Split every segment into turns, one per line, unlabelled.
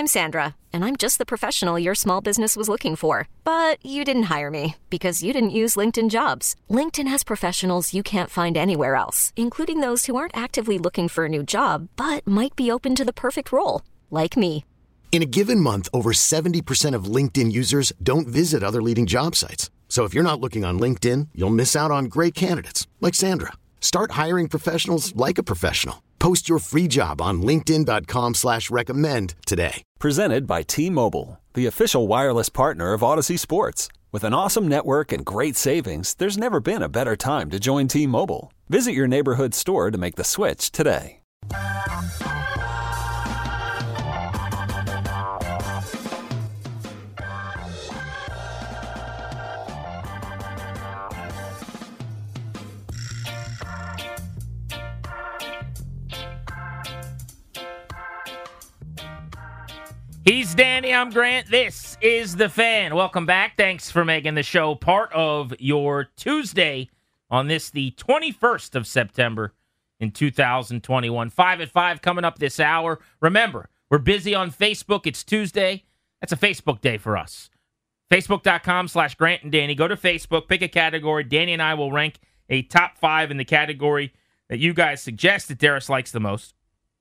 I'm Sandra, and I'm just the professional your small business was looking for. But you didn't hire me because you didn't use LinkedIn Jobs. LinkedIn has professionals you can't find anywhere else, including those who aren't actively looking for a new job, but might be open to the perfect role, like me.
In a given month, over 70% of LinkedIn users don't visit other leading job sites. So if you're not looking on LinkedIn, you'll miss out on great candidates like Sandra. Start hiring professionals like a professional. Post your free job on linkedin.com/recommend today.
Presented by T-Mobile, the official wireless partner of Odyssey Sports. With an awesome network and great savings, there's never been a better time to join T-Mobile. Visit your neighborhood store to make the switch today.
He's Danny, I'm Grant. This is The Fan. Welcome back. Thanks for making the show part of your Tuesday on this, the 21st of September in 2021. 5 at 5 coming up this hour. Remember, we're busy on Facebook. It's Tuesday. That's a Facebook day for us. Facebook.com/Grant and Danny. Go to Facebook, pick a category. Danny and I will rank a top 5 in the category that you guys suggest that Darius likes the most.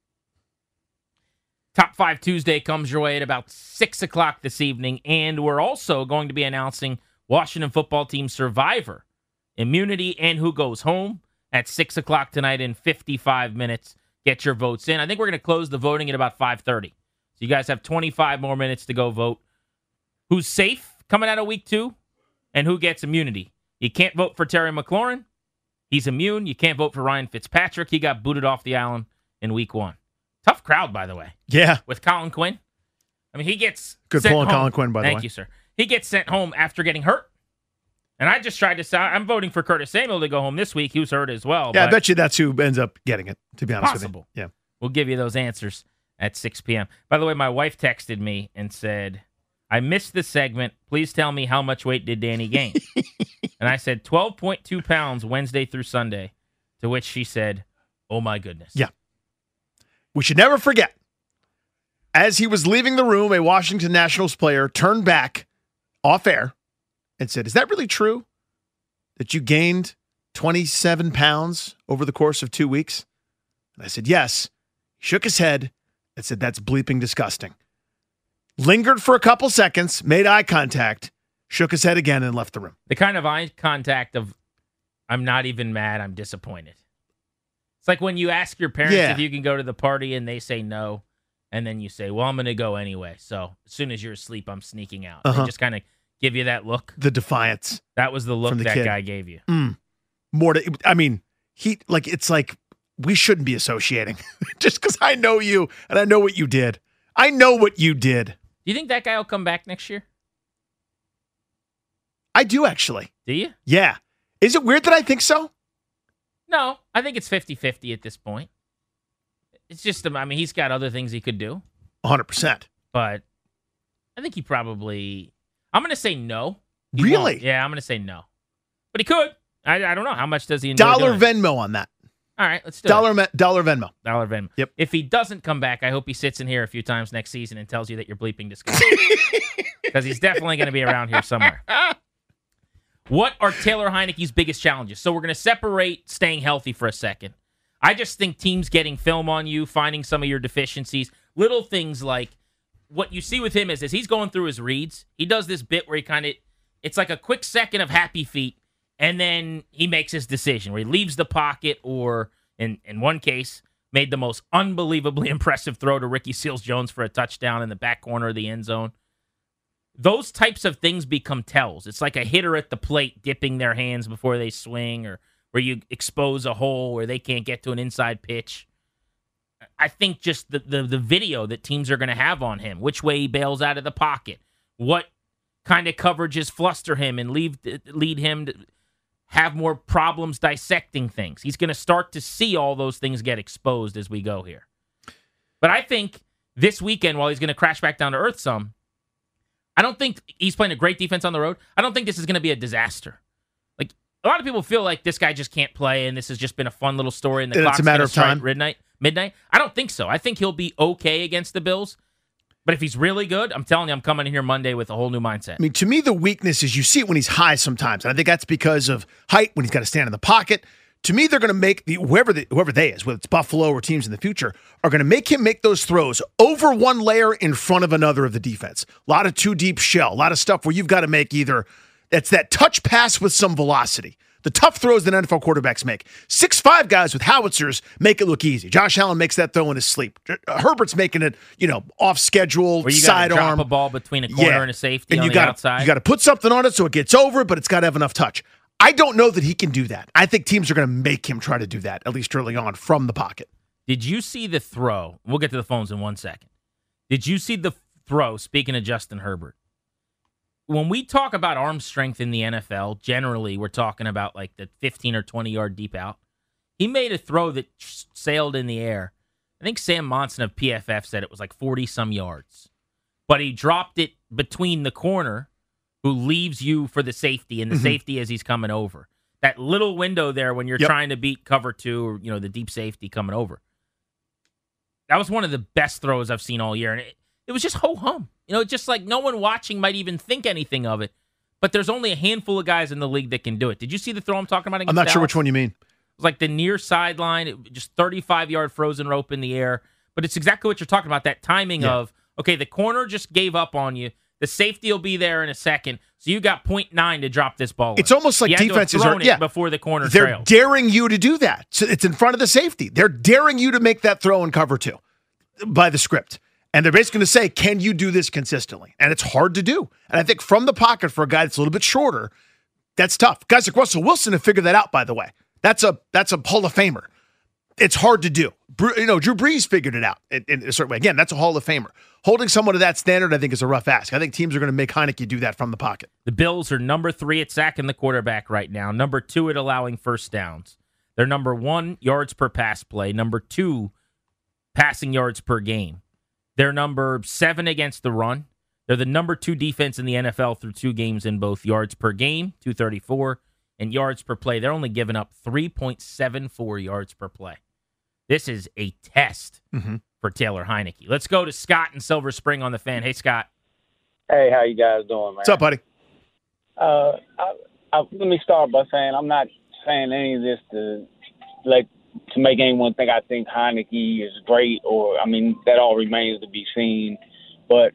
Top 5 Tuesday comes your way at about 6 o'clock this evening, and we're also going to be announcing Washington football team survivor, immunity, and who goes home at 6 o'clock tonight in 55 minutes. Get your votes in. I think we're going to close the voting at about 5:30. So you guys have 25 more minutes to go vote. Who's safe coming out of week 2, and who gets immunity? You can't vote for Terry McLaurin. He's immune. You can't vote for Ryan Fitzpatrick. He got booted off the island in week 1. Tough crowd, by the way.
Yeah.
With Colin Quinn. I mean, he gets
good
sent
pull on
home.
Colin Quinn, by the way.
Thank you, sir. He gets sent home after getting hurt. And I just tried to say, I'm voting for Curtis Samuel to go home this week. He was hurt as well.
Yeah, I bet you that's who ends up getting it, to be honest
possible.
with you. Yeah.
We'll give you those answers at 6 p.m. By the way, my wife texted me and said, I missed this segment. Please tell me how much weight did Danny gain? And I said 12.2 pounds Wednesday through Sunday, to which she said, oh my goodness.
Yeah. We should never forget. As he was leaving the room, a Washington Nationals player turned back off air and said, is that really true that you gained 27 pounds over the course of 2 weeks? And I said, yes. He shook his head and said, that's bleeping disgusting. Lingered for a couple seconds, made eye contact, shook his head again, and left the room.
The kind of eye contact of, I'm not even mad, I'm disappointed. It's like when you ask your parents if you can go to the party and they say no. And then you say, well, I'm going to go anyway. So as soon as you're asleep, I'm sneaking out. They just kind of give you that look.
The defiance.
That was the look that
kid.
guy gave you.
More to, I mean, it's like we shouldn't be associating just because I know you and I know what you did. I know what you did.
Do you think that guy will come back next year?
I do, actually.
Do you?
Yeah. Is it weird that I think so?
No, I think it's 50-50 at this point. It's just, I mean, he's got other things he could do.
100%.
But I think he probably, I'm going to say no.
Really?
Won't. Yeah, I'm going to say no. But he could. I don't know. How much does he enjoy
Dollar
doing?
Venmo on that.
All right, let's do
Dollar
it.
Dollar Venmo.
Dollar Venmo.
Yep.
If he doesn't come back, I hope he sits in here a few times next season and tells you that you're bleeping disgusting. Because he's definitely going to be around here somewhere. What are Taylor Heinicke's biggest challenges? So we're going to separate staying healthy for a second. I just think teams getting film on you, finding some of your deficiencies, little things like what you see with him is as he's going through his reads, he does this bit where he it's like a quick second of happy feet, and then he makes his decision where he leaves the pocket or, in one case, made the most unbelievably impressive throw to Ricky Seals-Jones for a touchdown in the back corner of the end zone. Those types of things become tells. It's like a hitter at the plate dipping their hands before they swing, or where you expose a hole where they can't get to an inside pitch. I think just the video that teams are going to have on him, which way he bails out of the pocket, what kind of coverages fluster him and lead him to have more problems dissecting things. He's going to start to see all those things get exposed as we go here. But I think this weekend, while he's going to crash back down to earth some, I don't think he's playing a great defense on the road. I don't think this is going to be a disaster. Like, a lot of people feel like this guy just can't play, and this has just been a fun little story, and the clock's
a matter of time.
Midnight. I don't think so. I think he'll be okay against the Bills. But if he's really good, I'm telling you, I'm coming in here Monday with a whole new mindset.
I mean, to me, the weakness is you see it when he's high sometimes. And I think that's because of height, when he's got to stand in the pocket. To me, they're going to make whoever they is, whether it's Buffalo or teams in the future, are going to make him make those throws over one layer in front of another of the defense. A lot of too deep shell, a lot of stuff where you've got to make either it's that touch pass with some velocity. The tough throws that NFL quarterbacks make. 6'5" guys with howitzers make it look easy. Josh Allen makes that throw in his sleep. Herbert's making it, off schedule,
where you
sidearm.
Drop a ball between a corner and a safety and on the outside.
You got to put something on it so it gets over, but it's got to have enough touch. I don't know that he can do that. I think teams are going to make him try to do that, at least early on, from the pocket.
Did you see the throw? We'll get to the phones in 1 second. Did you see the throw, speaking of Justin Herbert? When we talk about arm strength in the NFL, generally we're talking about like the 15 or 20-yard deep out. He made a throw that sailed in the air. I think Sam Monson of PFF said it was like 40-some yards. But he dropped it between the corner, who leaves you for the safety, and the safety as he's coming over. That little window there when you're trying to beat cover two or, the deep safety coming over. That was one of the best throws I've seen all year. And it was just ho-hum. Just like no one watching might even think anything of it. But there's only a handful of guys in the league that can do it. Did you see the throw I'm talking about against
I'm not
Dallas?
sure which one you mean.
It was like the near sideline, just 35-yard frozen rope in the air. But it's exactly what you're talking about, that timing of, okay, the corner just gave up on you. The safety will be there in a second, so you got 0.9 to drop this ball.
It's almost like defenses are
before the corner
they're
trailed.
daring you to do that. So it's in front of the safety. They're daring you to make that throw in cover two by the script. And they're basically going to say, can you do this consistently? And it's hard to do. And I think from the pocket for a guy that's a little bit shorter, that's tough. Guys like Russell Wilson have figured that out, by the way. That's a Hall of Famer. It's hard to do. Drew Brees figured it out in a certain way. Again, that's a Hall of Famer. Holding someone to that standard, I think, is a rough ask. I think teams are going to make Heineke do that from the pocket.
The Bills are number 3 at sacking the quarterback right now, number 2 at allowing first downs. They're number 1 yards per pass play, number 2 passing yards per game. They're number 7 against the run. They're the number 2 defense in the NFL through 2 games in both yards per game, 234, and yards per play. They're only giving up 3.74 yards per play. This is a test for Taylor Heineke. Let's go to Scott in Silver Spring on the Fan. Hey, Scott.
Hey, how you guys doing, man?
What's up, buddy?
Let me start by saying I'm not saying any of this to make anyone think I think Heineke is great, or that all remains to be seen. But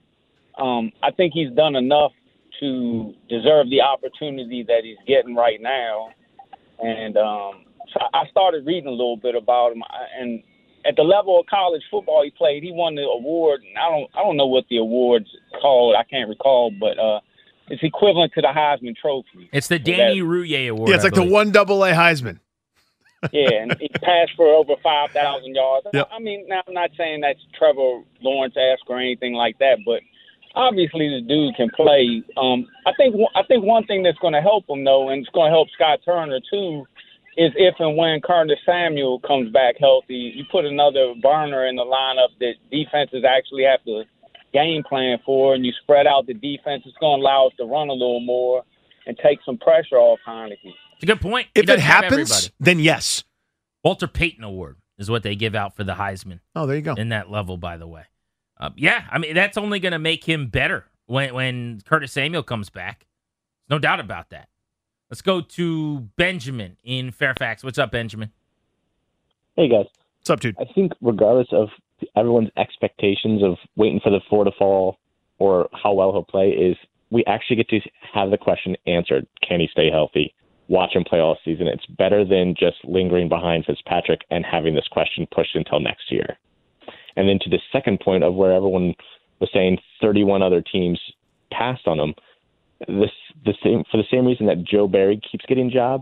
I think he's done enough to deserve the opportunity that he's getting right now, and so I started reading a little bit about him, and at the level of college football he played, he won the award. And I don't know what the award's called. I can't recall, but it's equivalent to the Heisman Trophy.
It's the Danny Rouillet Award.
Yeah, it's like the 1AA Heisman.
Yeah, and he passed for over 5,000 yards.
Yep.
Now I'm not saying that's Trevor Lawrence-esque or anything like that, but obviously this dude can play. I think one thing that's going to help him, though, and it's going to help Scott Turner too, is if and when Curtis Samuel comes back healthy, you put another burner in the lineup that defenses actually have to game plan for, and you spread out the defense. It's going to allow us to run a little more and take some pressure off Heineke.
It's a good point.
If it happens, then yes.
Walter Payton Award is what they give out for the Heisman.
Oh, there you go.
In that level, by the way. That's only going to make him better when Curtis Samuel comes back. No doubt about that. Let's go to Benjamin in Fairfax. What's up, Benjamin?
Hey, guys.
What's up, dude?
I think regardless of everyone's expectations of waiting for the floor to fall or how well he'll play, is we actually get to have the question answered. Can he stay healthy? Watch him play all season. It's better than just lingering behind Fitzpatrick and having this question pushed until next year. And then to the second point of where everyone was saying 31 other teams passed on him, for the same reason that Joe Barry keeps getting jobs,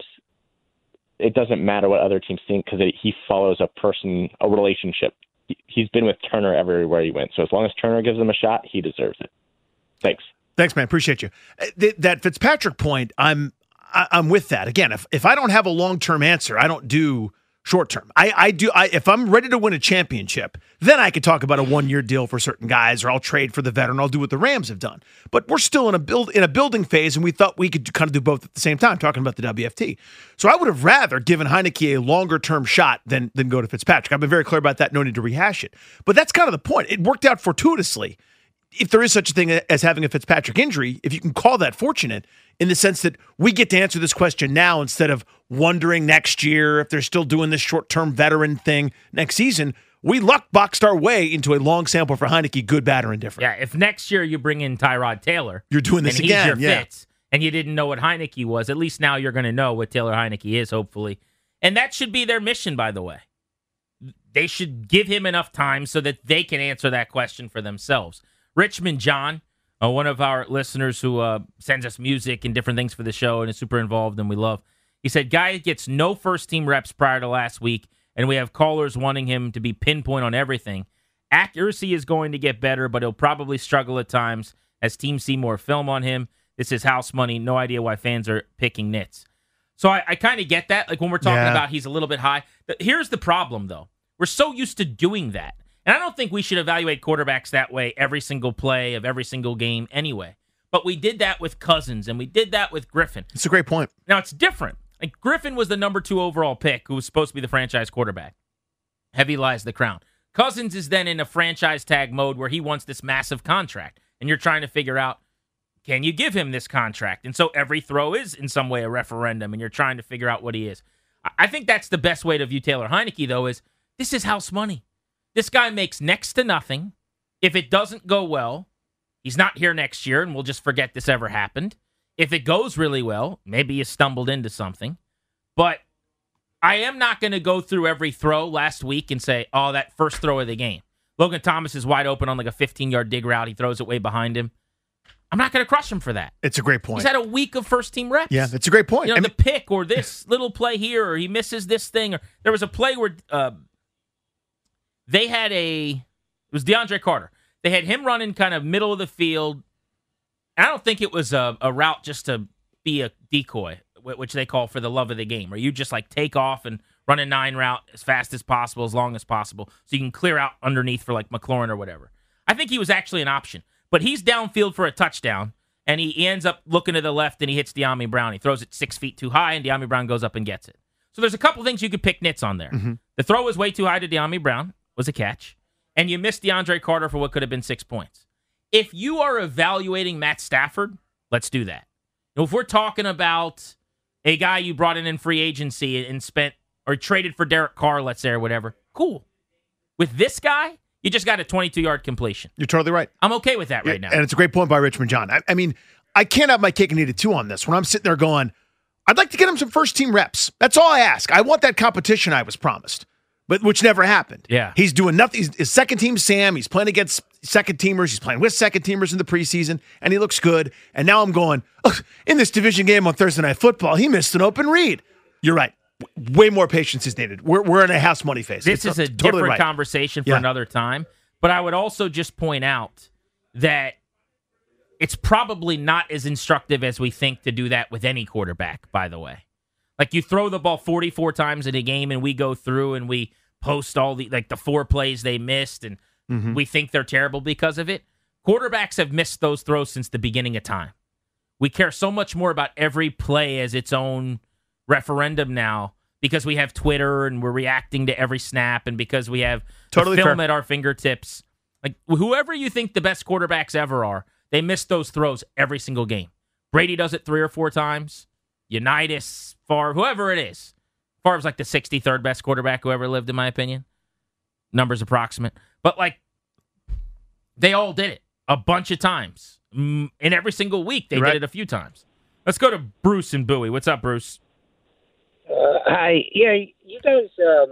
it doesn't matter what other teams think because he follows a relationship. He's been with Turner everywhere he went. So as long as Turner gives him a shot, he deserves it. Thanks,
man. Appreciate you. That Fitzpatrick point, I'm with that. Again, if I don't have a long-term answer, I don't do short-term. If I'm ready to win a championship, then I could talk about a 1-year deal for certain guys, or I'll trade for the veteran. I'll do what the Rams have done. But we're still in a building phase, and we thought we could kind of do both at the same time, talking about the WFT. So I would have rather given Heineke a longer-term shot than go to Fitzpatrick. I've been very clear about that. No need to rehash it. But that's kind of the point. It worked out fortuitously. if there is such a thing as having a Fitzpatrick injury, if you can call that fortunate in the sense that we get to answer this question now instead of wondering next year if they're still doing this short-term veteran thing next season, we luck boxed our way into a long sample for Heinicke, good, bad, or indifferent.
Yeah, if next year you bring in Tyrod Taylor,
you're doing this
and
again.
He's your Fitz, and you didn't know what Heinicke was, at least now you're going to know what Taylor Heinicke is, hopefully. And that should be their mission, by the way. They should give him enough time so that they can answer that question for themselves. Richmond John, one of our listeners who sends us music and different things for the show and is super involved and we love, he said, Guy gets no first-team reps prior to last week, and we have callers wanting him to be pinpoint on everything. Accuracy is going to get better, but he'll probably struggle at times as teams see more film on him. This is house money. No idea why fans are picking nits. So I kind of get that. Like when we're talking about he's a little bit high. Here's the problem, though. We're so used to doing that. And I don't think we should evaluate quarterbacks that way every single play of every single game anyway. But we did that with Cousins, and we did that with Griffin.
It's a great point.
Now, it's different. Like Griffin was the number 2 overall pick who was supposed to be the franchise quarterback. Heavy lies the crown. Cousins is then in a franchise tag mode where he wants this massive contract. And you're trying to figure out, can you give him this contract? And so every throw is in some way a referendum, and you're trying to figure out what he is. I think that's the best way to view Taylor Heinicke, though, is this is house money. This guy makes next to nothing. If it doesn't go well, he's not here next year, and we'll just forget this ever happened. If it goes really well, maybe you stumbled into something. But I am not going to go through every throw last week and say, oh, that first throw of the game. Logan Thomas is wide open on like a 15-yard dig route. He throws it way behind him. I'm not going to crush him for that.
It's a great point.
He's had a week of first-team reps.
Yeah, that's a great point.
You know, the pick or this little play here, or he misses this thing. Or there was a play where they had it was DeAndre Carter. They had him running kind of middle of the field. And I don't think it was a route just to be a decoy, which they call for the love of the game, where you just like take off and run a 9 route as fast as possible, as long as possible, so you can clear out underneath for like McLaurin or whatever. I think he was actually an option. But he's downfield for a touchdown, and he ends up looking to the left, and he hits De'Ami Brown. He throws it 6 feet too high, and De'Ami Brown goes up and gets it. So there's a couple things you could pick nits on there. Mm-hmm. The throw was way too high to De'Ami Brown, was a catch, and you missed DeAndre Carter for what could have been 6 points. If you are evaluating Matt Stafford, let's do that. If we're talking about a guy you brought in free agency and spent or traded for Derek Carr, let's say, or whatever, cool. With this guy, you just got a 22-yard completion.
You're totally right.
I'm okay with that right now.
And it's a great point by Richmond John. I mean, I can't have my cake and eat it too on this. When I'm sitting there going, I'd like to get him some first-team reps. That's all I ask. I want that competition I was promised, but which never happened.
Yeah.
He's doing nothing. He's second-team Sam. He's playing against second-teamers. He's playing with second-teamers in the preseason, and he looks good. And now I'm going, in this division game on Thursday Night Football, he missed an open read. You're right. Way more patience is needed. We're in a house money phase.
This is a
totally
different
right.
conversation for another time. But I would also just point out that it's probably not as instructive as we think to do that with any quarterback, by the way. Like you throw the ball 44 times in a game and we go through and we post all the 4 plays they missed and we think they're terrible because of it. Quarterbacks have missed those throws since the beginning of time. We care so much more about every play as its own referendum now because we have Twitter and we're reacting to every snap and because we have
totally
film
fair.
at our fingertips. Like whoever you think the best quarterbacks ever are, they miss those throws every single game. Brady does it 3 or 4 times. Unitas, Favre, whoever it is. Favre's like the 63rd best quarterback who ever lived, in my opinion. Numbers approximate. But they all did it a bunch of times. In every single week, they did it a few times. Let's go to Bruce and Bowie. What's up, Bruce?
Hi. Yeah, you guys,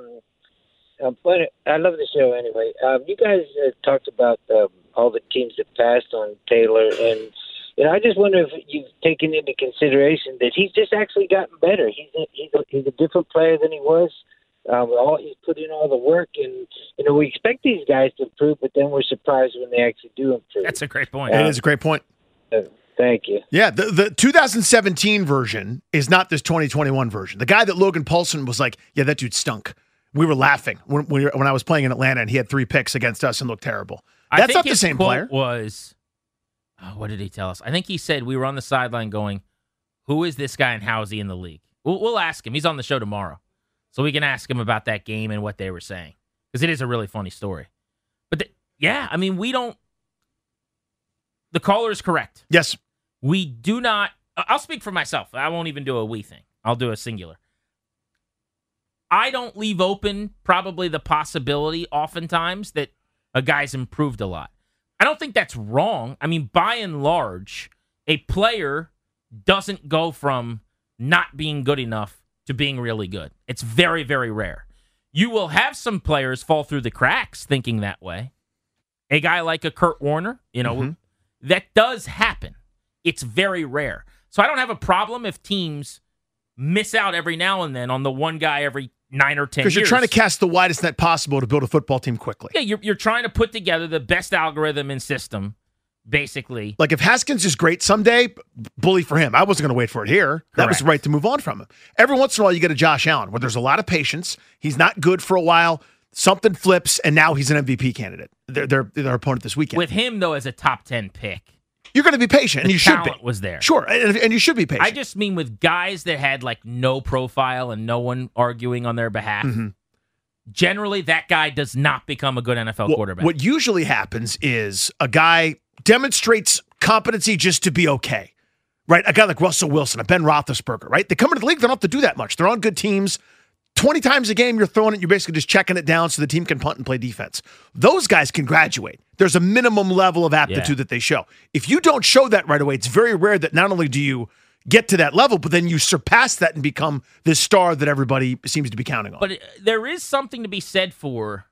I love the show anyway. You guys talked about all the teams that passed on Taylor, and I just wonder if you've taken into consideration that he's just actually gotten better. He's a different player than he was. He's put in all the work, and we expect these guys to improve, but then we're surprised when they actually do improve.
That's a great point.
It is a great point.
Thank you.
Yeah, the 2017 version is not this 2021 version. The guy that Logan Paulson was like, yeah, that dude stunk. We were laughing when I was playing in Atlanta and he had 3 picks against us and looked terrible. That's not the same player.
Was, what did he tell us? I think he said we were on the sideline going, who is this guy and how is he in the league? We'll ask him. He's on the show tomorrow. So we can ask him about that game and what they were saying. Because it is a really funny story. But we don't. the caller is correct.
Yes.
We do not, I'll speak for myself. I won't even do a we thing. I'll do a singular. I don't leave open probably the possibility oftentimes that a guy's improved a lot. I don't think that's wrong. I mean, by and large, a player doesn't go from not being good enough to being really good. It's very, very rare. You will have some players fall through the cracks thinking that way. A guy like a Kurt Warner, that does happen. It's very rare. So I don't have a problem if teams miss out every now and then on the one guy every 9 or 10 years.
Because you're trying to cast the widest net possible to build a football team quickly.
Yeah, you're trying to put together the best algorithm and system, basically.
Like if Haskins is great someday, bully for him. I wasn't going to wait for it here. That was the right to move on from him. Every once in a while, you get a Josh Allen where there's a lot of patience. He's not good for a while. Something flips, and now he's an MVP candidate. Their opponent this weekend.
With him, though, as a top 10 pick.
You're going to be patient, and you should be.
Talent was there.
Sure, and you should be patient.
I just mean with guys that had like no profile and no one arguing on their behalf.
Mm-hmm.
Generally, that guy does not become a good NFL quarterback.
What usually happens is a guy demonstrates competency just to be okay, right? A guy like Russell Wilson, a Ben Roethlisberger, right? They come into the league, they don't have to do that much. They're on good teams. 20 times a game you're throwing it, you're basically just checking it down so the team can punt and play defense. Those guys can graduate. There's a minimum level of aptitude that they show. If you don't show that right away, it's very rare that not only do you get to that level, but then you surpass that and become this star that everybody seems to be counting on.
But there is something to be said for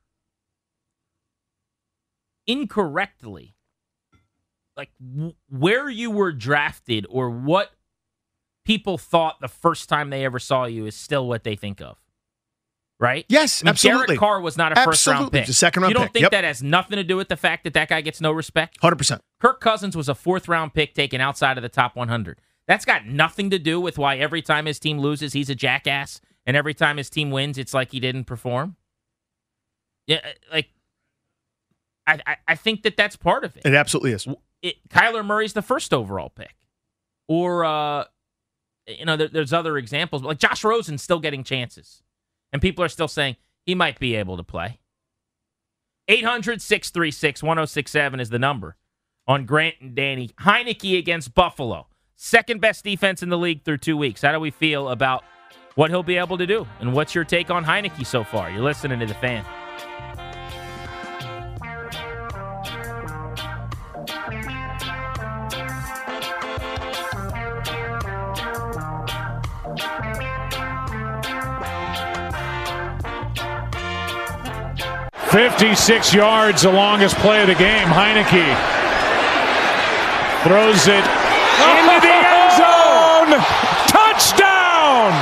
incorrectly, like where you were drafted or what people thought the first time they ever saw you is still what they think of. Right?
Yes, absolutely.
Derek Carr was not a first-round pick.
It's a second-round pick.
You don't think that has nothing to do with the fact that guy gets no respect?
100%.
Kirk Cousins was a fourth-round pick taken outside of the top 100. That's got nothing to do with why every time his team loses, he's a jackass, and every time his team wins, it's like he didn't perform. Yeah, like I think that's part of it.
It absolutely is.
Kyler Murray's the first overall pick, or there's other examples, but like Josh Rosen's still getting chances. And people are still saying he might be able to play. 800-636-1067 is the number on Grant and Danny. Heineke against Buffalo. Second best defense in the league through 2 weeks. How do we feel about what he'll be able to do? And what's your take on Heineke so far? You're listening to The Fan.
"56 yards, the longest play of the game. Heineke throws it into the end zone. Touchdown!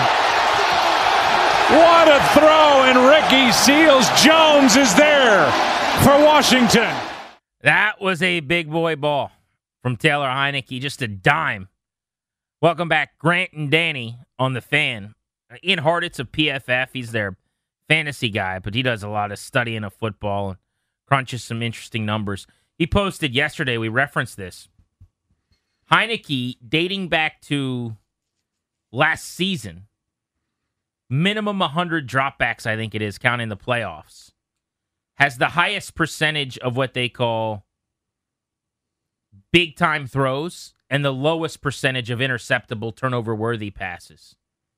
What a throw, and Ricky Seals-Jones is there for Washington."
That was a big boy ball from Taylor Heineke, just a dime. Welcome back, Grant and Danny on The Fan. Ian Hartitz of PFF, he's their fantasy guy, but he does a lot of studying of football and crunches some interesting numbers. He posted yesterday, we referenced this, Heineke, dating back to last season, minimum 100 dropbacks, I think it is, counting the playoffs, has the highest percentage of what they call big-time throws and the lowest percentage of interceptable, turnover-worthy passes.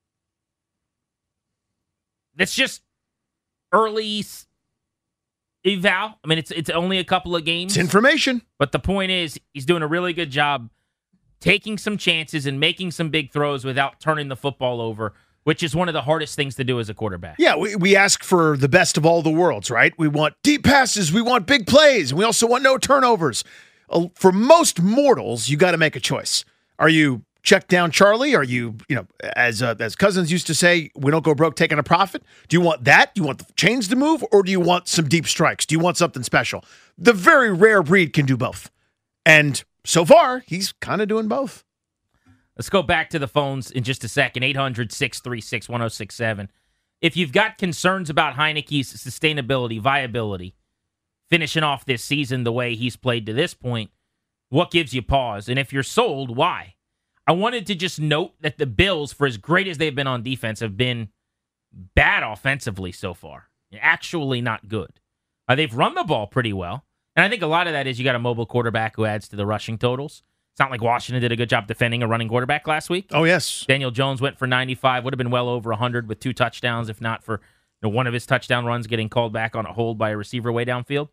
That's just early eval. I mean, it's only a couple of games.
It's information.
But the point is, he's doing a really good job taking some chances and making some big throws without turning the football over, which is one of the hardest things to do as a quarterback.
Yeah, we ask for the best of all the worlds, right? We want deep passes. We want big plays. And we also want no turnovers. For most mortals, you got to make a choice. Are you check down Charlie? Are you, as Cousins used to say, we don't go broke taking a profit? Do you want that? Do you want the chains to move? Or do you want some deep strikes? Do you want something special? The very rare breed can do both. And so far, he's kind of doing both.
Let's go back to the phones in just a second. 800-636-1067. If you've got concerns about Heineke's sustainability, viability, finishing off this season the way he's played to this point, what gives you pause? And if you're sold, why? I wanted to just note that the Bills, for as great as they've been on defense, have been bad offensively so far. Actually not good. They've run the ball pretty well. And I think a lot of that is you got a mobile quarterback who adds to the rushing totals. It's not like Washington did a good job defending a running quarterback last week.
Oh, yes.
Daniel Jones went for 95, would have been well over 100 with 2 touchdowns, if not for one of his touchdown runs getting called back on a hold by a receiver way downfield.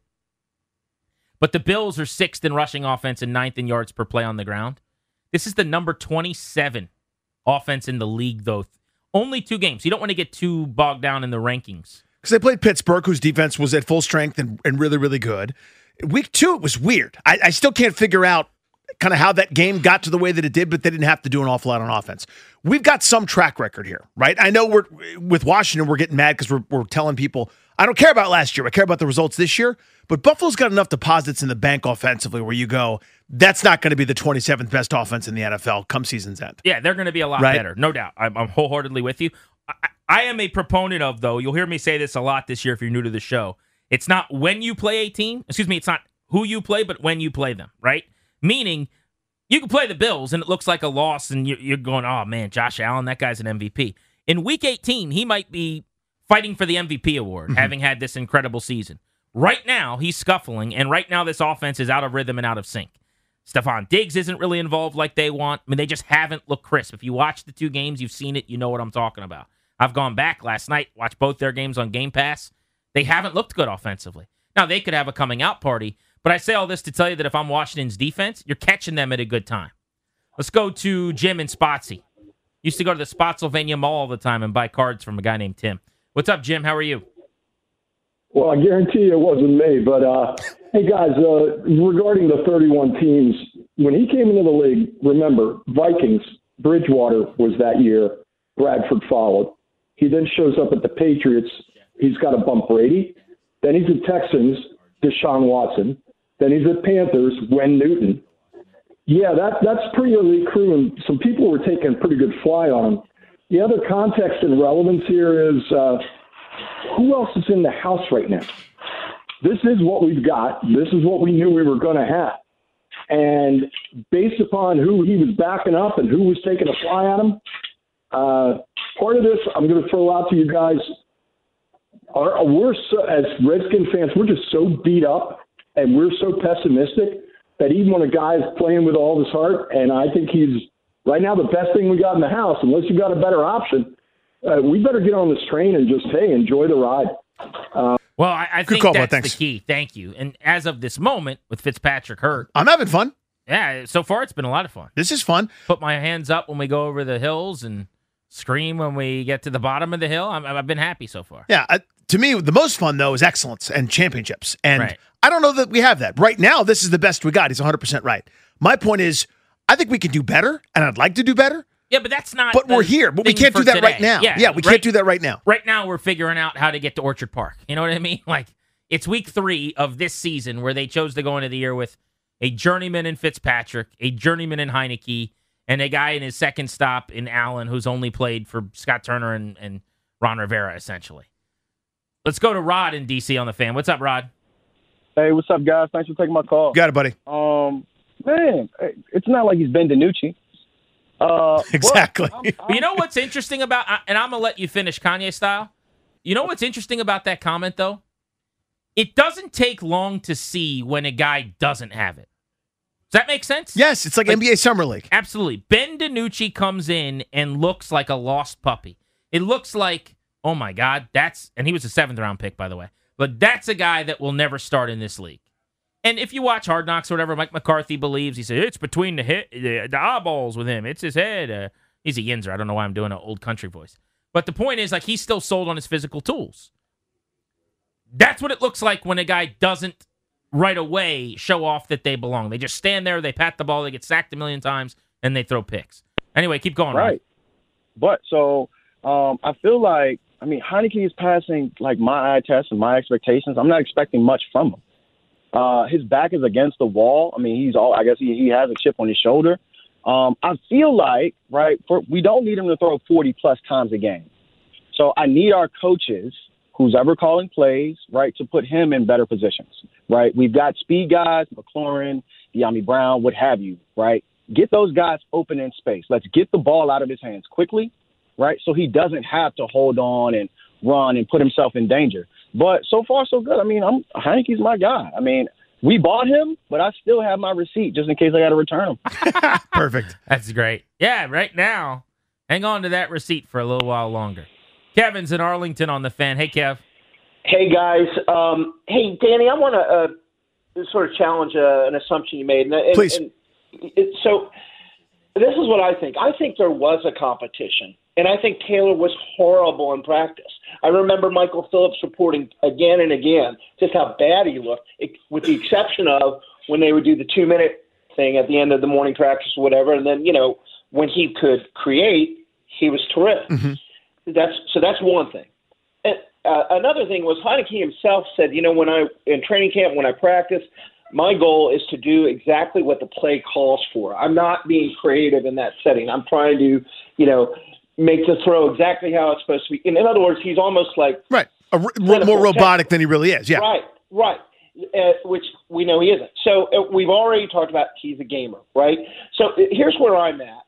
But the Bills are 6th in rushing offense and 9th in yards per play on the ground. This is the number 27 offense in the league, though. Only 2 games. You don't want to get too bogged down in the rankings.
Because they played Pittsburgh, whose defense was at full strength and really, really good. Week 2, it was weird. I still can't figure out kind of how that game got to the way that it did, but they didn't have to do an awful lot on offense. We've got some track record here, right? I know with Washington, we're getting mad because we're telling people, I don't care about last year. I care about the results this year. But Buffalo's got enough deposits in the bank offensively where you go, that's not going to be the 27th best offense in the NFL come season's end.
Yeah, they're going to be a lot better, no doubt. I'm wholeheartedly with you. I am a proponent of, though, you'll hear me say this a lot this year if you're new to the show, it's not when you play a team, it's not who you play, but when you play them, right? Meaning, you can play the Bills and it looks like a loss and you're going, oh man, Josh Allen, that guy's an MVP. In Week 18, he might be fighting for the MVP award, having had this incredible season. Right now, he's scuffling, and right now this offense is out of rhythm and out of sync. Stephon Diggs isn't really involved like they want. I mean, they just haven't looked crisp. If you watch the 2 games, you've seen it, you know what I'm talking about. I've gone back last night, watched both their games on Game Pass. They haven't looked good offensively. Now, they could have a coming out party, but I say all this to tell you that if I'm Washington's defense, you're catching them at a good time. Let's go to Jim and Spotsy. Used to go to the Spotsylvania Mall all the time and buy cards from a guy named Tim. What's up, Jim? How are you?
Well, I guarantee you it wasn't me. But, hey, guys, regarding the 31 teams, when he came into the league, remember, Vikings, Bridgewater was that year. Bradford followed. He then shows up at the Patriots. He's got to bump Brady. Then he's at Texans, Deshaun Watson. Then he's at Panthers, Wen Newton. Yeah, that's pretty elite crew, and some people were taking a pretty good fly on him. The other context and relevance here is who else is in the house right now? This is what we've got. This is what we knew we were going to have. And based upon who he was backing up and who was taking a fly at him, part of this I'm going to throw out to you guys. We're so, as Redskin fans, we're just so beat up and we're so pessimistic that even when a guy's playing with all his heart, and I think he's right now the best thing we got in the house, unless you got a better option, we better get on this train and just, hey, enjoy the ride.
Well, I think that's the key. Thank you. And as of this moment, with Fitzpatrick hurt,
I'm having fun.
Yeah, so far it's been a lot of fun.
This is fun.
Put my hands up when we go over the hills and scream when we get to the bottom of the hill. I've been happy so far.
Yeah, to me, the most fun, though, is excellence and championships. And I don't know that we have that. Right now, this is the best we got. He's 100% right. My point is, I think we can do better, and I'd like to do better.
Yeah, but that's not.
But we're here. But we can't do that
today.
right now. Yeah, we can't do that right now.
Right now, we're figuring out how to get to Orchard Park. You know what I mean? Like, it's week 3 of this season where they chose to go into the year with a journeyman in Fitzpatrick, a journeyman in Heineke, and a guy in his second stop in Allen who's only played for Scott Turner and Ron Rivera, essentially. Let's go to Rod in D.C. on the Fan. What's up, Rod?
Hey, what's up, guys? Thanks for taking my call.
Got it, buddy.
Man, it's not like he's Ben DiNucci.
Exactly.
You know what's interesting about, and I'm going to let you finish Kanye style. You know what's interesting about that comment, though? It doesn't take long to see when a guy doesn't have it. Does that make sense?
Yes, it's like NBA Summer League.
Absolutely. Ben DiNucci comes in and looks like a lost puppy. It looks like, oh my God, and he was a 7th-round pick, by the way, but that's a guy that will never start in this league. And if you watch Hard Knocks or whatever, Mike McCarthy believes, he said, it's between the eyeballs with him. It's his head. He's a Yinzer. I don't know why I'm doing an old country voice. But the point is, like, he's still sold on his physical tools. That's what it looks like when a guy doesn't right away show off that they belong. They just stand there, they pat the ball, they get sacked a million times, and they throw picks. Anyway, keep going.
Right. But so I feel like, Heineke is passing like my eye test and my expectations. I'm not expecting much from him. His back is against the wall. I guess he has a chip on his shoulder. I feel like, we don't need him to throw 40-plus times a game. So I need our coaches, who's ever calling plays, to put him in better positions, We've got speed guys, McLaurin, De'Ami Brown, what have you, Get those guys open in space. Let's get the ball out of his hands quickly, so he doesn't have to hold on and run and put himself in danger. But so far, so good. Heineke's my guy. we bought him, but I still have my receipt just in case I got to return him.
Perfect.
That's great. Yeah, right now, hang on to that receipt for a little while longer. Kevin's in Arlington on the Fan. Hey, Kev.
Hey, guys. Hey, Danny, I want to sort of challenge an assumption you made.
Please.
So this is what I think. I think there was a competition, and I think Taylor was horrible in practice. I remember Michael Phillips reporting again and again just how bad he looked, with the exception of when they would do the 2-minute thing at the end of the morning practice or whatever, and then, when he could create, he was terrific.
Mm-hmm.
That's one thing. And another thing was Heinicke himself said, in training camp, when I practice, my goal is to do exactly what the play calls for. I'm not being creative in that setting. I'm trying to, make the throw exactly how it's supposed to be. In other words, he's almost like
right, more robotic than he really is. Yeah,
right. Which we know he isn't. So we've already talked about he's a gamer, right? So here's where I'm at.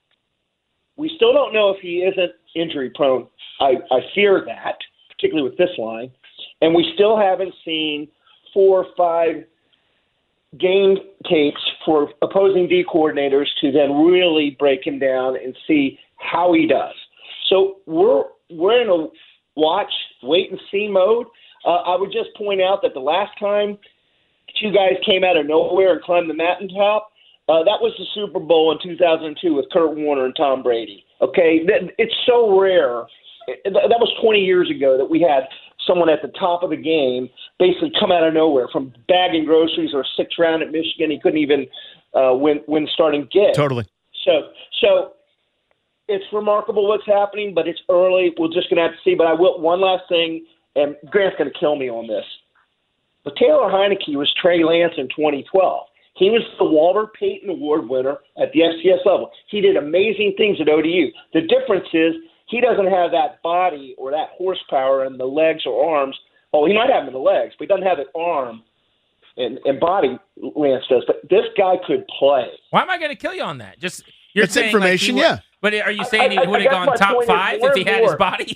We still don't know if he isn't injury prone. I fear that, particularly with this line, and we still haven't seen 4 or 5 game tapes for opposing D coordinators to then really break him down and see how he does. So we're in a watch, wait and see mode. I would just point out that the last time 2 guys came out of nowhere and climbed the mountaintop, that was the Super Bowl in 2002 with Kurt Warner and Tom Brady. Okay, it's so rare. That was 20 years ago that we had someone at the top of the game basically come out of nowhere from bagging groceries or a 6th round at Michigan. He couldn't even win starting gig.
Totally.
So it's remarkable what's happening, but it's early. We're just going to have to see. But I will. One last thing, and Grant's going to kill me on this. But Taylor Heinicke was Trey Lance in 2012. He was the Walter Payton Award winner at the FCS level. He did amazing things at ODU. The difference is he doesn't have that body or that horsepower in the legs or arms. Oh, he might have them in the legs, but he doesn't have an arm and body Lance does. But this guy could play.
Why am I going to kill you on that? You're
it's
saying
information, yeah.
But are you saying he would have gone top 5 if he had his body?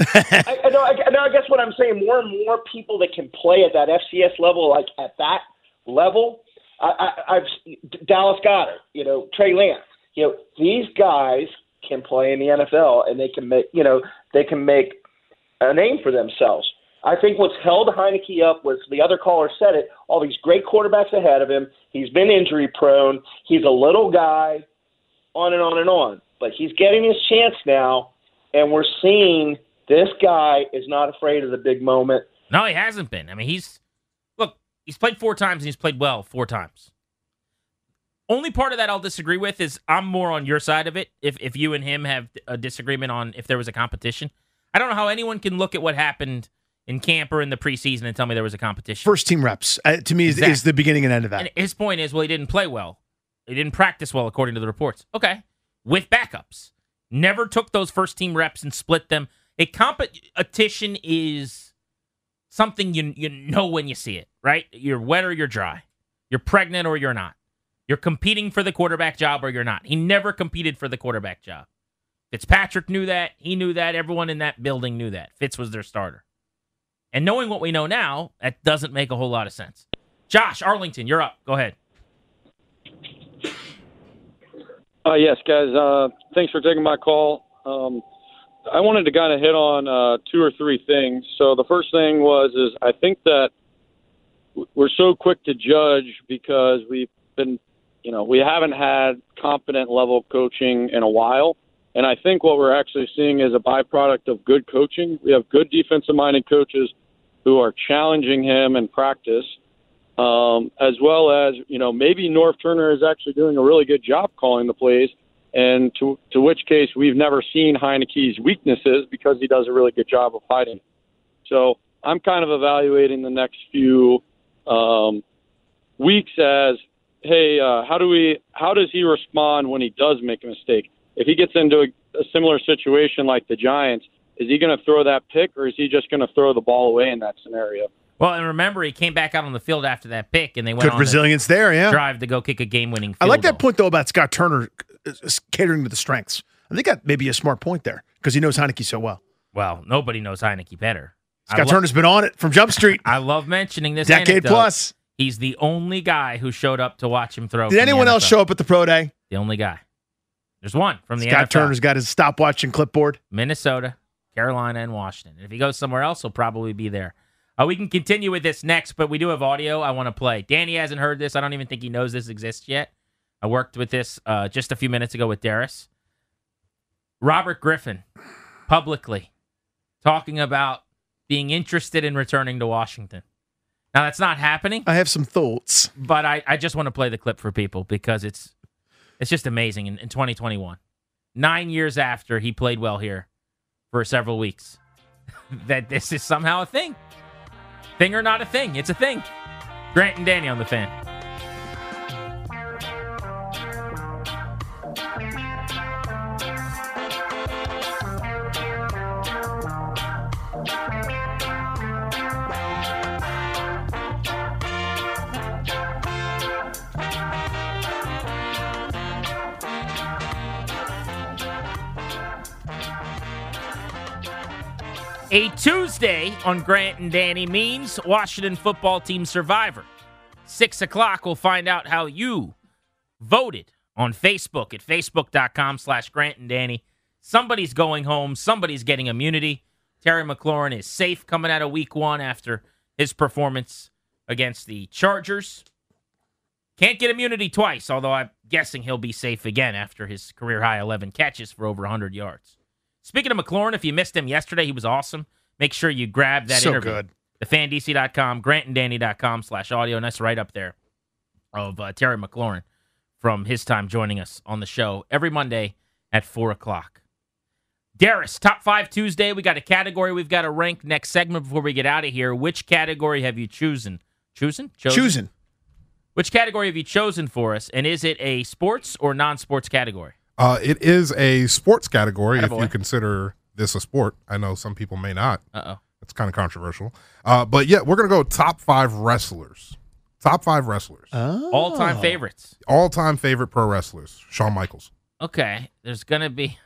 I guess what I'm saying, more and more people that can play at that FCS level, like at that level, I've Dallas Goedert, Trey Lance, these guys can play in the NFL and they can make a name for themselves. I think what's held Heinicke up was, the other caller said it, all these great quarterbacks ahead of him. He's been injury prone. He's a little guy, on and on and on. But he's getting his chance now, and we're seeing this guy is not afraid of the big moment.
No, he hasn't been. I mean, he's played 4 times, and he's played well 4 times. Only part of that I'll disagree with is I'm more on your side of it, if you and him have a disagreement on if there was a competition. I don't know how anyone can look at what happened in camp or in the preseason and tell me there was a competition.
First team reps, to me, is the beginning and end of that.
And his point is, well, he didn't play well. He didn't practice well, according to the reports. Okay. With backups. Never took those first team reps and split them. A competition is something you know when you see it, right? You're wet or you're dry. You're pregnant or you're not. You're competing for the quarterback job or you're not. He never competed for the quarterback job. Fitzpatrick knew that. He knew that. Everyone in that building knew that. Fitz was their starter. And knowing what we know now, that doesn't make a whole lot of sense. Josh, Arlington, you're up. Go ahead.
Yes, guys. Thanks for taking my call. I wanted to kind of hit on 2 or 3 things. So the first thing is I think that we're so quick to judge because we've been, we haven't had competent level coaching in a while. And I think what we're actually seeing is a byproduct of good coaching. We have good defensive-minded coaches who are challenging him in practice, as well as, maybe Norv Turner is actually doing a really good job calling the plays, and to which case we've never seen Heinicke's weaknesses because he does a really good job of hiding. So I'm kind of evaluating the next few weeks as, hey, how does he respond when he does make a mistake? If he gets into a similar situation like the Giants, is he going to throw that pick or is he just going to throw the ball away in that scenario?
Well, and remember, he came back out on the field after that pick, and they went on
resilience there, yeah.
Drive to go kick a game-winning field
I like that
goal.
point, though, about Scott Turner catering to the strengths. I think that may be a smart point there because he knows Heinicke so well.
Well, nobody knows Heinicke better.
Scott Turner's been on it from Jump Street.
I love mentioning this
decade
anecdote.
plus.
He's the only guy who showed up to watch him throw.
Did anyone else show up at the pro day?
The only guy. There's one from the
Scott
NFL.
Turner's got his stopwatch and clipboard.
Minnesota, Carolina, and Washington. And if he goes somewhere else, he'll probably be there. We can continue with this next, but we do have audio I want to play. Danny hasn't heard this. I don't even think he knows this exists yet. I worked with this just a few minutes ago with Darius. Robert Griffin, publicly, talking about being interested in returning to Washington. Now, that's not happening.
I have some thoughts.
But I just want to play the clip for people because it's just amazing in 2021. 9 years after he played well here for several weeks, that this is somehow a thing. Thing or not a thing, it's a thing. Grant and Danny on the Fan. A Tuesday on Grant and Danny means Washington football team survivor. 6 o'clock, we'll find out how you voted on Facebook at facebook.com/Grant and Danny. Somebody's going home. Somebody's getting immunity. Terry McLaurin is safe coming out of week 1 after his performance against the Chargers. Can't get immunity twice, although I'm guessing he'll be safe again after his career-high 11 catches for over 100 yards. Speaking of McLaurin, if you missed him yesterday, he was awesome. Make sure you grab that interview.
So good.
TheFanDC.com, GrantandDanny.com/audio. Nice right up there of Terry McLaurin from his time joining us on the show every Monday at 4 o'clock. Darius, Top 5 Tuesday. We got a category we've got to rank next segment before we get out of here. Which category have you chosen? Chosen. Which category have you chosen for us? And is it a sports or non-sports category?
It is a sports category if
Attaboy.
you consider this a sport. I know some people may not.
Uh-oh.
It's kind of controversial. But yeah, we're going to go top 5 wrestlers. Top 5 wrestlers.
Oh.
All-time favorites.
All-time favorite pro wrestlers. Shawn Michaels.
Okay. There's going to be...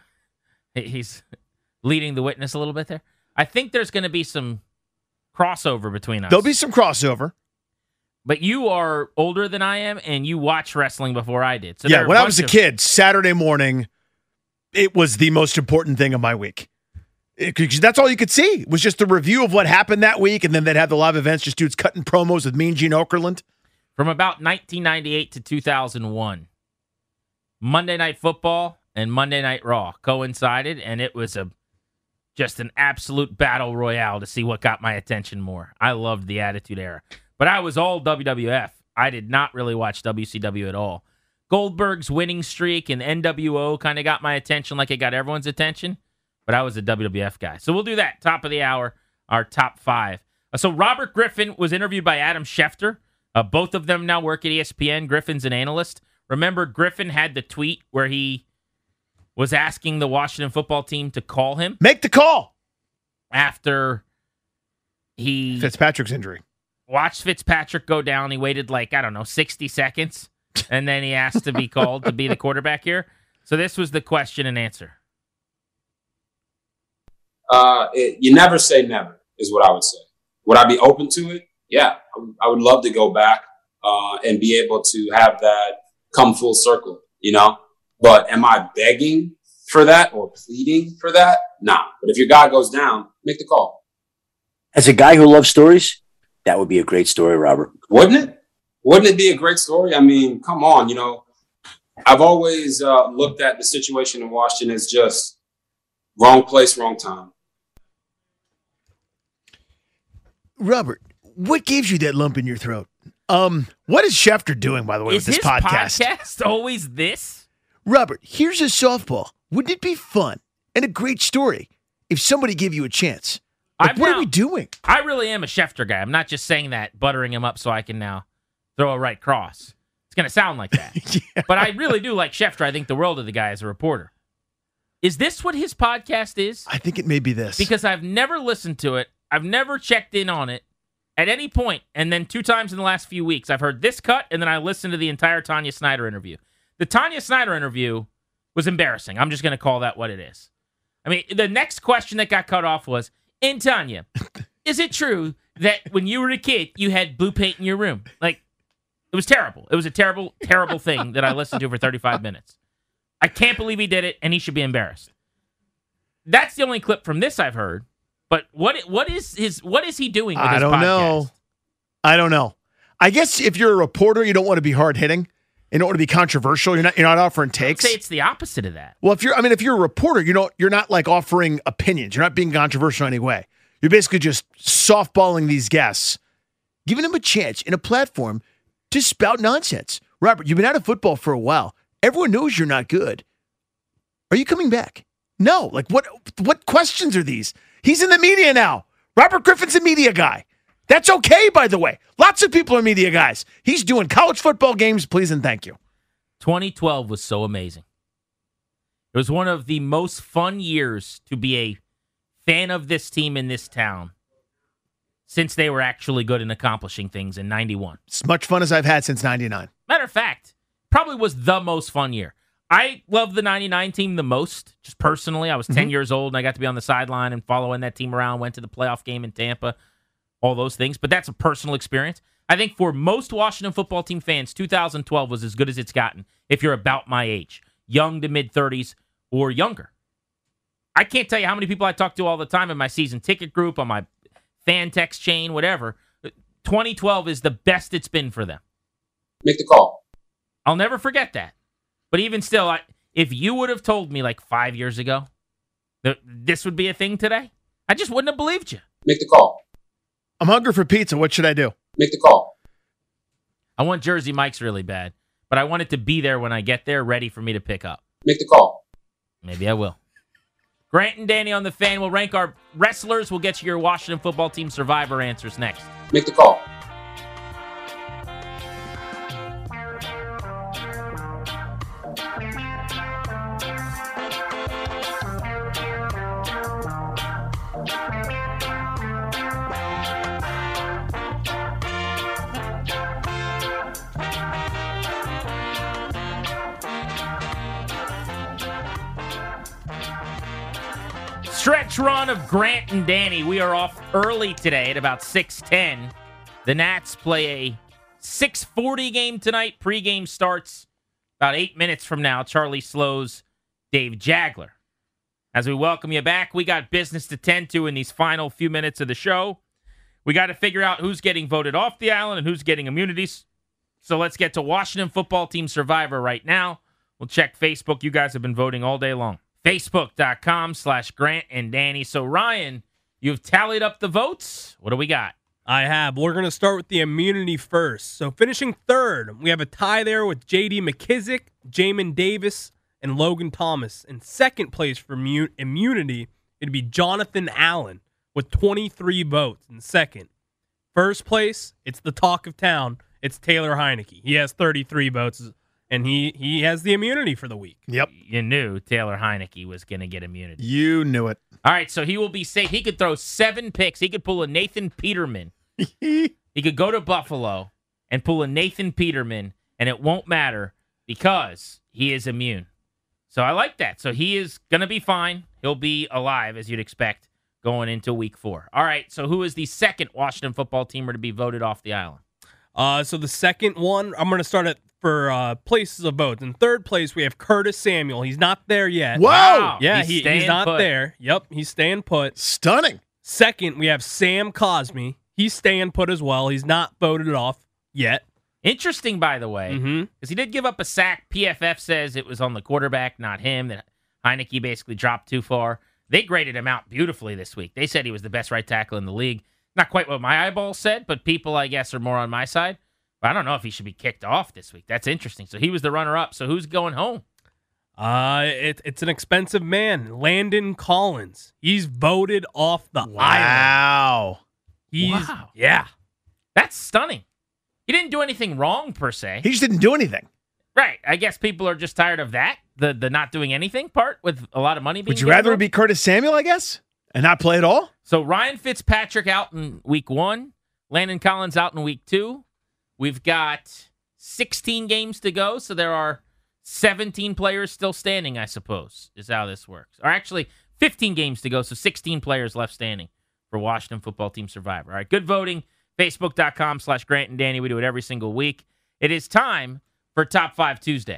He's leading the witness a little bit there. I think there's going to be some crossover between us.
There'll be some crossover.
But you are older than I am, and you watched wrestling before I did. So
Yeah, when I was a kid, Saturday morning, it was the most important thing of my week. That's all you could see. It was just a review of what happened that week, and then they'd have the live events, just dudes cutting promos with Mean Gene Okerlund.
From about 1998 to 2001, Monday Night Football and Monday Night Raw coincided, and it was just an absolute battle royale to see what got my attention more. I loved the Attitude Era. But I was all WWF. I did not really watch WCW at all. Goldberg's winning streak and NWO kind of got my attention like it got everyone's attention. But I was a WWF guy. So we'll do that. Top of the hour, our top 5. So Robert Griffin was interviewed by Adam Schefter. Both of them now work at ESPN. Griffin's an analyst. Remember, Griffin had the tweet where he was asking the Washington football team to call him.
Make the call!
After
Fitzpatrick's injury.
Watched Fitzpatrick go down. He waited 60 seconds. And then he asked to be called to be the quarterback here. So this was the question and answer.
You never say never is what I would say. Would I be open to it? Yeah, I would love to go back and be able to have that come full circle, But am I begging for that or pleading for that? Nah. But if your guy goes down, make the call.
As a guy who loves stories, that would be a great story, Robert.
Wouldn't it? Wouldn't it be a great story? I mean, come on, I've always looked at the situation in Washington as just wrong place, wrong time.
Robert, what gave you that lump in your throat? What is Schefter doing, by the way,
Is
with this
his
podcast?
always this?
Robert, here's a softball. Wouldn't it be fun and a great story if somebody gave you a chance? What are we doing?
I really am a Schefter guy. I'm not just saying that, buttering him up so I can now throw a right cross. It's going to sound like that.
Yeah.
But I really do like Schefter. I think the world of the guy as a reporter. Is this what his podcast is?
I think it may be this.
Because I've never listened to it. I've never checked in on it at any point. And then 2 times in the last few weeks, I've heard this cut, and then I listened to the entire Tanya Snyder interview. The Tanya Snyder interview was embarrassing. I'm just going to call that what it is. I mean, the next question that got cut off was, and Tanya, is it true that when you were a kid, you had blue paint in your room. Like, it was terrible. It was a terrible, terrible thing that I listened to for 35 minutes. I can't believe he did it, and he should be embarrassed. That's the only clip from this I've heard. But what is he doing with his podcast?
I don't know. I guess if you're a reporter, you don't want to be hard hitting. You don't want to be controversial. You're not offering takes.
I'd say it's the opposite of that.
Well, if you're a reporter, you're not like offering opinions. You're not being controversial in any way. You're basically just softballing these guests, giving them a chance and a platform to spout nonsense. Robert, you've been out of football for a while. Everyone knows you're not good. Are you coming back? No. Like, what questions are these? He's in the media now. Robert Griffin's a media guy. That's okay, by the way. Lots of people are media guys. He's doing college football games, please and thank you.
2012 was so amazing. It was one of the most fun years to be a fan of this team in this town since they were actually good and accomplishing things in 91.
As much fun as I've had since 99.
Matter of fact, probably was the most fun year. I love the 99 team the most, just personally. I was 10 years old, and I got to be on the sideline and following that team around, went to the playoff game in Tampa, all those things. But that's a personal experience. I think for most Washington football team fans, 2012 was as good as it's gotten if you're about my age, young to mid-30s or younger. I can't tell you how many people I talk to all the time in my season ticket group, on my fan text chain, whatever. 2012 is the best it's been for them.
Make the call.
I'll never forget that. But even still, if you would have told me like 5 years ago that this would be a thing today, I just wouldn't have believed you.
Make the call.
I'm hungry for pizza. What should I do?
Make the call.
I want Jersey Mike's really bad, but I want it to be there when I get there, ready for me to pick up.
Make the call.
Maybe I will. Grant and Danny on the Fan. We'll rank our wrestlers. We'll get you your Washington football team survivor answers next.
Make the call.
Stretch run of Grant and Danny. We are off early today at about 6:10. The Nats play a 6:40 game tonight. Pre-game starts about 8 minutes from now. Charlie Slows, Dave Jagler. As we welcome you back, we got business to tend to in these final few minutes of the show. We got to figure out who's getting voted off the island and who's getting immunities. So let's get to Washington football team survivor right now. We'll check Facebook. You guys have been voting all day long. Facebook.com/Grant and Danny. So, Ryan, you've tallied up the votes. What do we got?
I have. We're going to start with the immunity first. So, finishing third, we have a tie there with J.D. McKissick, Jamin Davis, and Logan Thomas. In second place for immunity, it'd be Jonathan Allen with 23 votes in second. First place, it's the talk of town. It's Taylor Heineke. He has 33 votes. And he has the immunity for the week.
Yep.
You knew Taylor Heineke was going to get immunity.
You knew it.
All right, so he will be safe. He could throw 7 picks. He could pull a Nathan Peterman. He could go to Buffalo and pull a Nathan Peterman, and it won't matter because he is immune. So I like that. So he is going to be fine. He'll be alive, as you'd expect, going into week 4. All right, so who is the second Washington football teamer to be voted off the island?
So the second one, I'm going to start for places of votes. In third place, we have Curtis Samuel. He's not there yet.
Whoa!
Wow.
Yeah,
he's
not
put.
there. Yep, he's staying put.
Stunning.
Second, we have Sam Cosmi. He's staying put as well. He's not voted off yet.
Interesting, by the way, because he did give up a sack. PFF says it was on the quarterback, not him, that Heineke basically dropped too far. They graded him out beautifully this week. They said he was the best right tackle in the league. Not quite what my eyeballs said, but people, I guess, are more on my side. But I don't know if he should be kicked off this week. That's interesting. So he was the runner-up. So who's going home?
It's an expensive man, Landon Collins. He's voted off the island.
Wow.
Wow.
Yeah.
That's stunning. He didn't do anything wrong, per se.
He just didn't do anything.
Right. I guess people are just tired of that, the not doing anything part with a lot of money being
Would you rather
given
it be Curtis Samuel, I guess, and not play at all?
So Ryan Fitzpatrick out in week 1, Landon Collins out in week 2. We've got 16 games to go, so there are 17 players still standing, I suppose, is how this works. Or actually, 15 games to go, so 16 players left standing for Washington Football Team Survivor. All right, good voting. Facebook.com/Grant and Danny. We do it every single week. It is time for Top 5 Tuesday.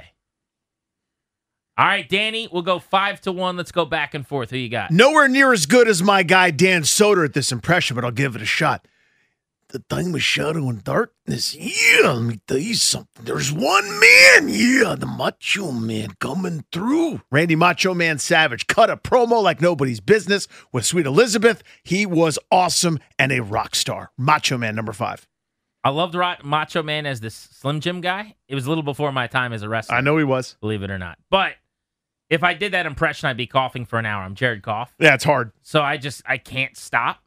All right, Danny, we'll go 5-1. Let's go back and forth. Who you got?
Nowhere near as good as my guy Dan Soder at this impression, but I'll give it a shot. The time of shadow and darkness. Yeah, let me tell you something. There's one man, the Macho Man coming through. Randy Macho Man Savage cut a promo like nobody's business with Sweet Elizabeth. He was awesome and a rock star. Macho Man number 5.
I loved Macho Man as this Slim Jim guy. It was a little before my time as a wrestler.
I know he was.
Believe it or not. But if I did that impression, I'd be coughing for an hour. I'm Jared Koff.
Yeah, it's hard.
So I can't stop.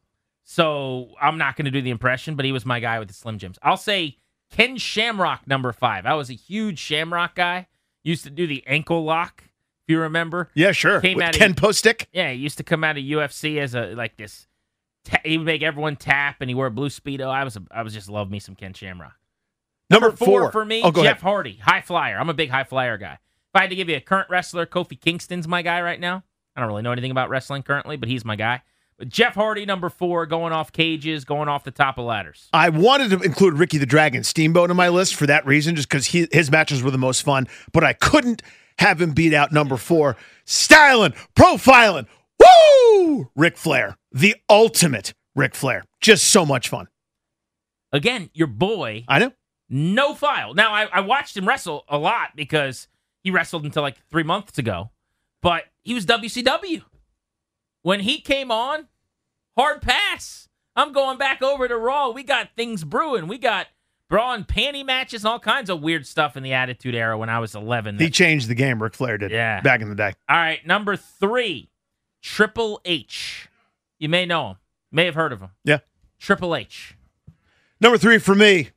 So I'm not going to do the impression, but he was my guy with the Slim Jims. I'll say Ken Shamrock, number 5. I was a huge Shamrock guy. Used to do the ankle lock, if you remember.
Yeah, sure.
Came
with
out
Ken Postick.
Yeah, he used to come out of UFC as this. He would make everyone tap, and he wore a blue Speedo. I was just love me some Ken Shamrock.
Number
4 for me,
Jeff
ahead. Hardy, high flyer. I'm a big high flyer guy. If I had to give you a current wrestler, Kofi Kingston's my guy right now. I don't really know anything about wrestling currently, but he's my guy. But Jeff Hardy, number 4, going off cages, going off the top of ladders.
I wanted to include Ricky the Dragon Steamboat in my list for that reason, just because his matches were the most fun, but I couldn't have him beat out number 4, styling, profiling, woo! Ric Flair, the ultimate Ric Flair. Just so much fun.
Again, your boy.
I know.
No file. Now, I watched him wrestle a lot because he wrestled until like 3 months ago, but he was WCW. When he came on, hard pass. I'm going back over to Raw. We got things brewing. We got bra and panty matches and all kinds of weird stuff in the Attitude Era when I was 11.
He changed the game, Ric Flair did, back in the day.
All right, number 3, Triple H. You may know him. May have heard of him.
Yeah.
Triple H.
Number 3 for me.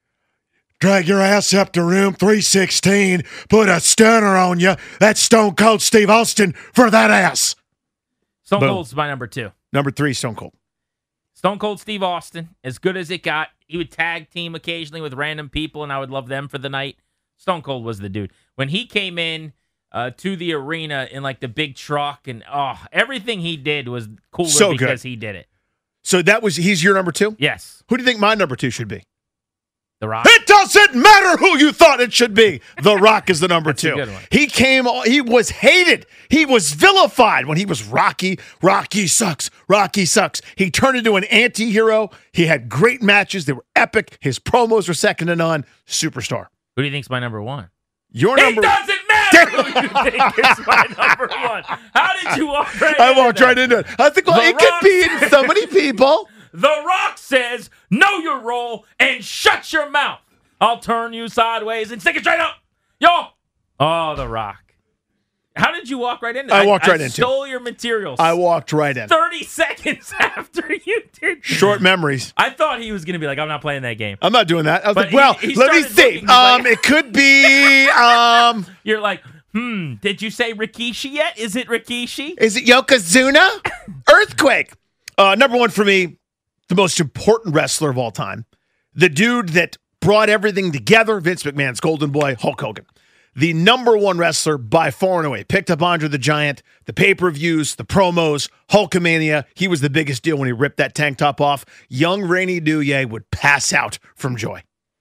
Drag your ass up to room 316. Put a stunner on you. That's Stone Cold Steve Austin for that ass.
Stone
Boom.
Cold's my number 2.
Number 3, Stone Cold.
Stone Cold Steve Austin, as good as it got. He would tag team occasionally with random people, and I would love them for the night. Stone Cold was the dude. When he came in to the arena in like the big truck, and everything he did was cooler because he did it.
So he's your number 2?
Yes.
Who do you think my number 2 should be?
The Rock.
It doesn't matter who you thought it should be. The Rock is the number 2.
A good one.
He was hated. He was vilified when he was Rocky. Rocky sucks. Rocky sucks. He turned into an anti-hero. He had great matches. They were epic. His promos were second to none. Superstar.
Who do you think's my number 1?
Your number.
It doesn't matter who you think is my number 1. How did you walk right into
I walked right into it. I think, it could be in so many people.
The Rock says, know your role and shut your mouth. I'll turn you sideways and stick it straight up. Yo. Oh, The Rock. How did you walk right into it?
I walked right into it.
I stole your materials.
I walked right in.
30 seconds after you did.
Short memories.
I thought he was going to be like, I'm not playing that game.
I'm not doing that. I was
But
like, let me see. It could be.
You're like, did you say Rikishi yet? Is it Rikishi?
Is it Yokozuna? Earthquake. Number 1 for me, the most important wrestler of all time. The dude that brought everything together, Vince McMahon's golden boy, Hulk Hogan. The number 1 wrestler by far and away. Picked up Andre the Giant, the pay-per-views, the promos, Hulkamania. He was the biggest deal when he ripped that tank top off. Young Rainy Douye would pass out from joy.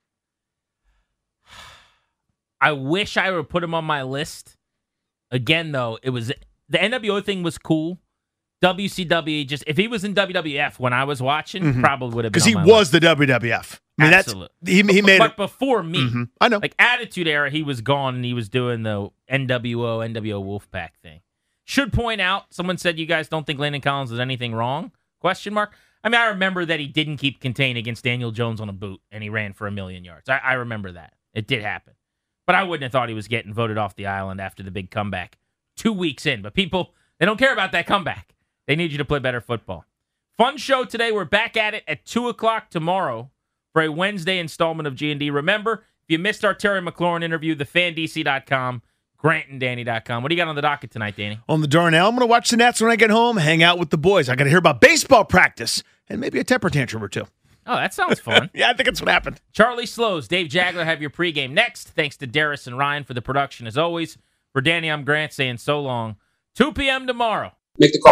I wish I would put him on my list. Again, though, the NWO thing was cool. WCW, if he was in WWF when I was watching, probably would have been.
Because he was the WWF. I mean,
absolutely.
He made
but
it.
Before me,
I know.
Like Attitude Era, he was gone and he was doing the NWO Wolfpack thing. Should point out, someone said you guys don't think Landon Collins did anything wrong? ? I mean, I remember that he didn't keep contain against Daniel Jones on a boot and he ran for 1,000,000 yards. I remember that. It did happen. But I wouldn't have thought he was getting voted off the island after the big comeback 2 weeks in. But people, they don't care about that comeback. They need you to play better football. Fun show today. We're back at it at 2 o'clock tomorrow for a Wednesday installment of G&D. Remember, if you missed our Terry McLaurin interview, thefandc.com, grantanddanny.com. What do you got on the docket tonight, Danny?
On the Darnell, I'm going to watch the Nets when I get home, hang out with the boys. I got to hear about baseball practice and maybe a temper tantrum or 2.
Oh, that sounds fun.
Yeah, I think that's what happened.
Charlie Slows, Dave Jagler have your pregame next. Thanks to Darius and Ryan for the production as always. For Danny, I'm Grant saying so long. 2 p.m. tomorrow.
Make the call.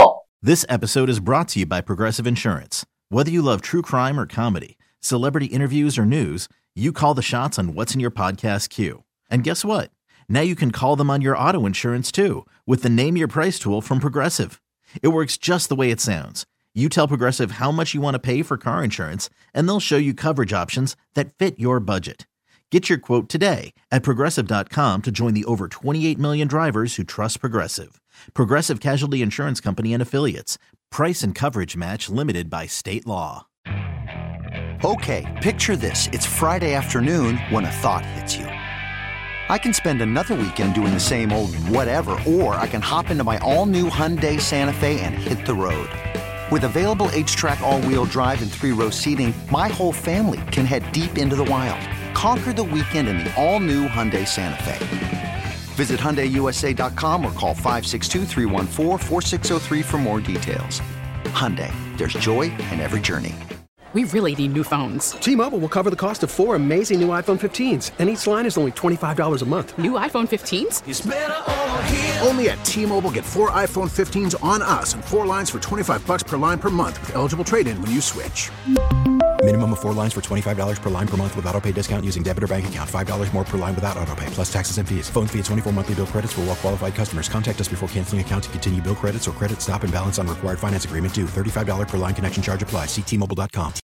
This episode is brought to you by Progressive Insurance. Whether you love true crime or comedy, celebrity interviews or news, you call the shots on what's in your podcast queue. And guess what? Now you can call them on your auto insurance too with the Name Your Price tool from Progressive. It works just the way it sounds. You tell Progressive how much you want to pay for car insurance, and they'll show you coverage options that fit your budget. Get your quote today at Progressive.com to join the over 28 million drivers who trust Progressive. Progressive Casualty Insurance Company and Affiliates. Price and coverage match limited by state law.
Okay, picture this. It's Friday afternoon when a thought hits you. I can spend another weekend doing the same old whatever, or I can hop into my all-new Hyundai Santa Fe and hit the road. With available H-Track all-wheel drive and 3-row seating, my whole family can head deep into the wild. Conquer the weekend in the all-new Hyundai Santa Fe. Visit HyundaiUSA.com or call 562-314-4603 for more details. Hyundai, there's joy in every journey.
We really need new phones.
T-Mobile will cover the cost of 4 amazing new iPhone 15s, and each line is only $25 a month.
New iPhone 15s?
It's better over here.
Only at T-Mobile, get 4 iPhone 15s on us and 4 lines for $25 per line per month with eligible trade-in when you switch.
Minimum of 4 lines for $25 per line per month with autopay discount using debit or bank account. $5 more per line without autopay, plus taxes and fees. Phone fee at 24 monthly bill credits for well-qualified customers. Contact us before canceling account to continue bill credits or credit stop and balance on required finance agreement due. $35 per line connection charge applies. See T-Mobile.com.